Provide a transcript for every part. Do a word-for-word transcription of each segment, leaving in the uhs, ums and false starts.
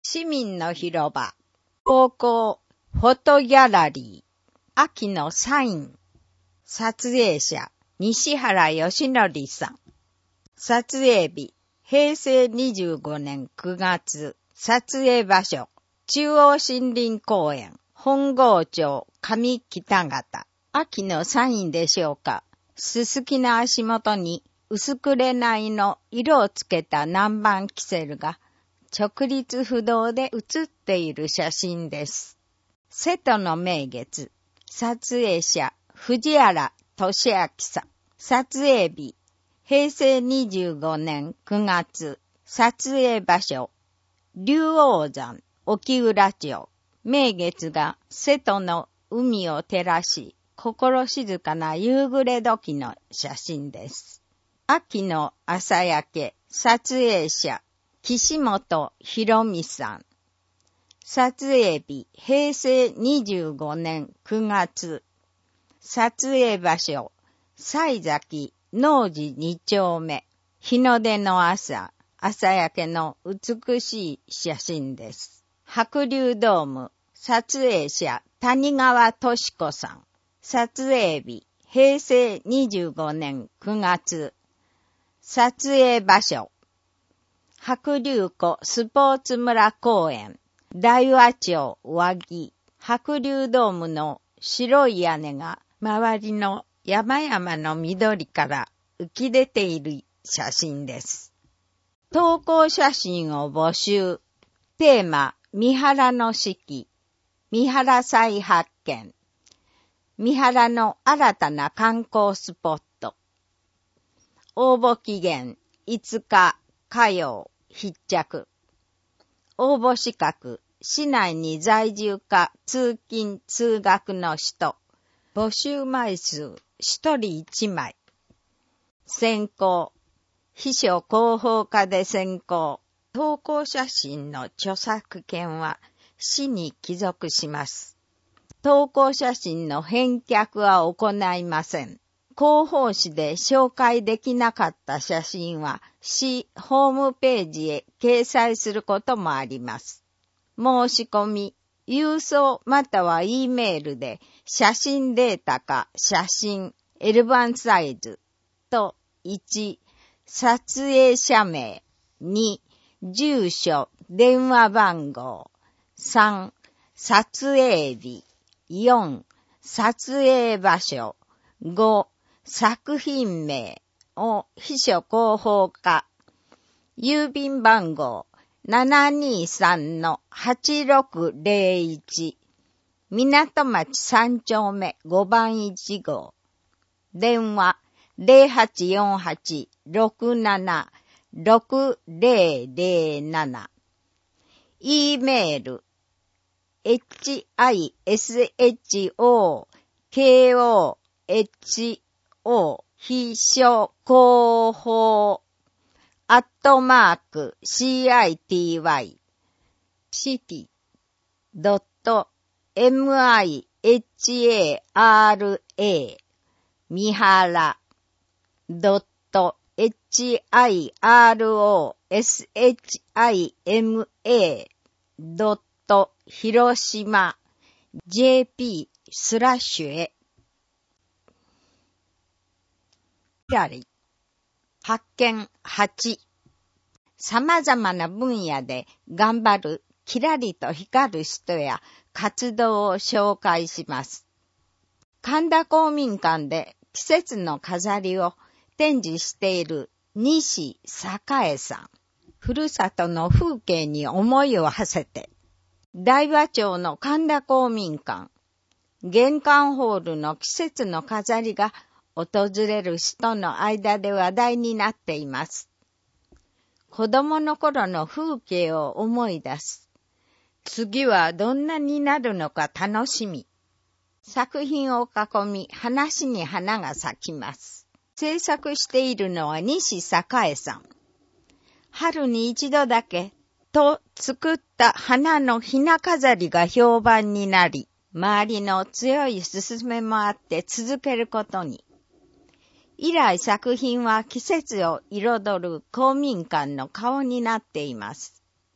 市民の広場、高校、フォトギャラリー、秋のサイン、撮影者、西原義則さん。撮影日、へいせいにじゅうごねんくがつ、撮影場所、中央森林公園、本郷町上北方。秋のサインでしょうか。すすきの足元に薄紅の色をつけた南蛮キセルが直立不動で写っている写真です。瀬戸の名月、撮影者、藤原俊明さん。撮影日、へいせいにじゅうごねんくがつ。撮影場所、竜王山、沖浦町。名月が瀬戸の海を照らし、心静かな夕暮れ時の写真です。秋の朝焼け、撮影者、岸本博美さん。撮影日、へいせいにじゅうごねんくがつ。撮影場所、西崎農寺に丁目。日の出の朝、朝焼けの美しい写真です。白龍ドーム、撮影者、谷川俊子さん。撮影日、へいせいにじゅうごねんくがつ。撮影場所、白龍湖スポーツ村公園、大和町和木。白龍ドームの白い屋根が周りの山々の緑から浮き出ている写真です。投稿写真を募集。テーマ、三原の四季、三原再発見、三原の新たな観光スポット。応募期限いつか火曜必着。応募資格、市内に在住か通勤通学の人。募集枚数ひとりいちまい。選考、秘書広報課で選考。投稿写真の著作権は市に帰属します。投稿写真の返却は行いません。広報誌で紹介できなかった写真は市ホームページへ掲載することもあります。申し込み、郵送または E メールで写真データか写真 エルワン サイズといち、撮影者名、に、住所、電話番号、さん、撮影日、よん、撮影場所、ご、作品名を秘書広報課、郵便番号 ななにさんのはちろくぜろいち、港町さん丁目ごばんいち号、電話ゼロはちよんはちろくななろくぜろぜろなな、E メールエイチアイエスエイチオーケーオーエイチオー 秘書広報アットマーク シーアイティーワイ シティ ドット エムアイエイチエーアールエー 三原 ドット エイチアイアールオーエスエイチアイエムエー ドット広島 ジェーピー スラッシュへ。発見はち。様々な分野で頑張るキラリと光る人や活動を紹介します。神田公民館で季節の飾りを展示している西栄さん。ふるさとの風景に思いを馳せて、大和町の神田公民館、玄関ホールの季節の飾りが訪れる人の間で話題になっています。子供の頃の風景を思い出す。次はどんなになるのか楽しみ。作品を囲み、話に花が咲きます。制作しているのは西栄さん。春に一度だけと作った花のひな飾りが評判になり、周りの強い勧めもあって続けることに。以来作品は季節を彩る公民館の顔になっています。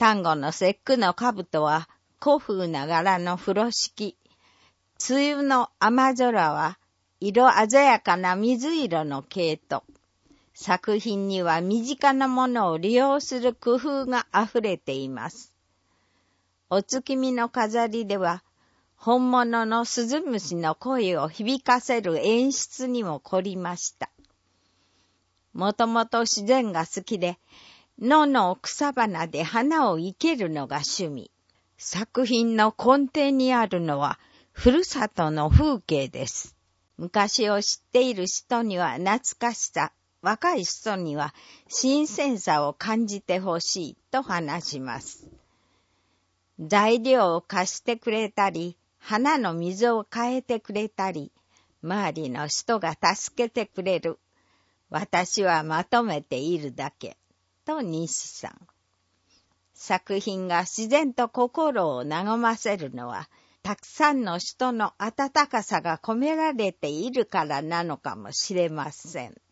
端午の節句の兜は古風な柄の風呂敷。梅雨の雨空は色鮮やかな水色の毛糸。作品には身近なものを利用する工夫があふれています。お月見の飾りでは、本物のスズムシの声を響かせる演出にも凝りました。もともと自然が好きで、野の草花で花を生けるのが趣味。作品の根底にあるのは、ふるさとの風景です。昔を知っている人には懐かしさ、若い人には新鮮さを感じてほしいと話します。材料を貸してくれたり、花の水を変えてくれたり、周りの人が助けてくれる。私はまとめているだけ。と西さん。作品が自然と心を和ませるのは、たくさんの人の温かさが込められているからなのかもしれません。